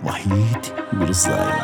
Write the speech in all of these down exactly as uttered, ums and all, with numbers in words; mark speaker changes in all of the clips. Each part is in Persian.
Speaker 1: وحید میرزایی.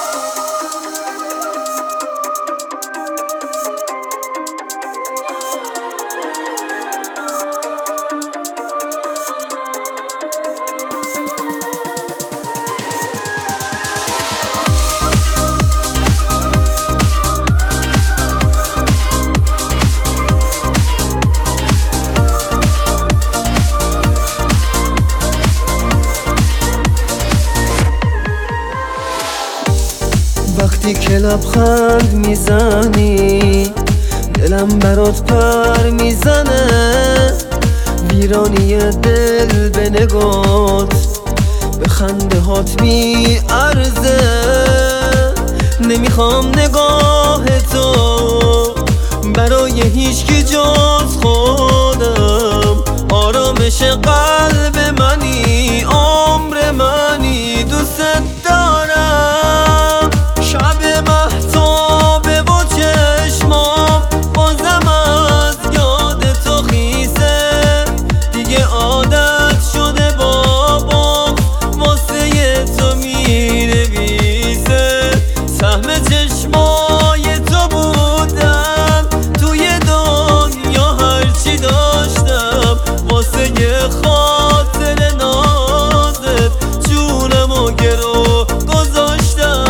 Speaker 2: وقتی که لبخند میزنی دلم برات پر میزنه، ویرانی دل به نگات به خنده هات میارزه. نمیخوام نگاه تو برای هیچکی جز خودم، آرامش قلب منی، عمر منی، دوست دارم. شب مهتابه و چشمام بازم از یاد تو خیسه، دیگه عادت شده بابا واسه تو مینویسه. سهم چشمای تو بودن توی دنیا، هرچی داشتم واسه خاطر نازت جونمو گرو گذاشتم.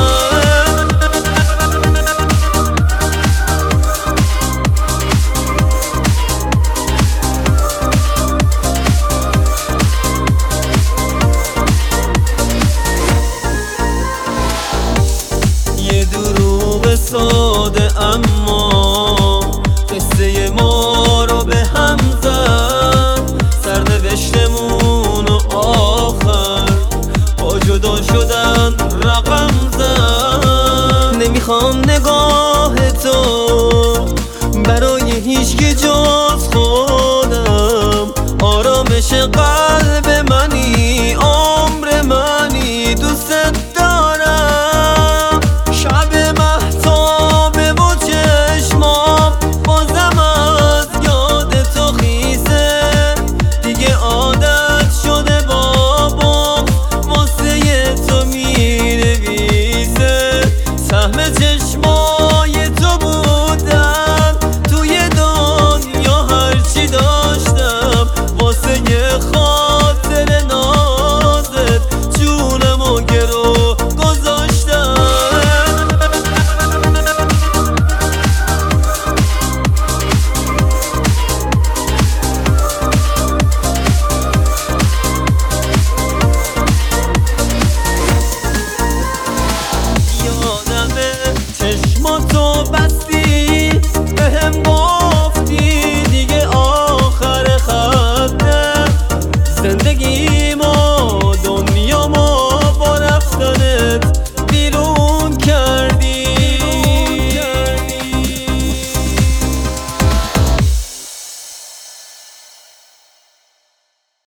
Speaker 2: یه دروغ ساده اما قصه ما رو به هم زد، سرنوشتمون و آخر با جدا شدن رقم زد. نمیخوام نگاه تو برای هیچکی جز خودم، آرامش قلب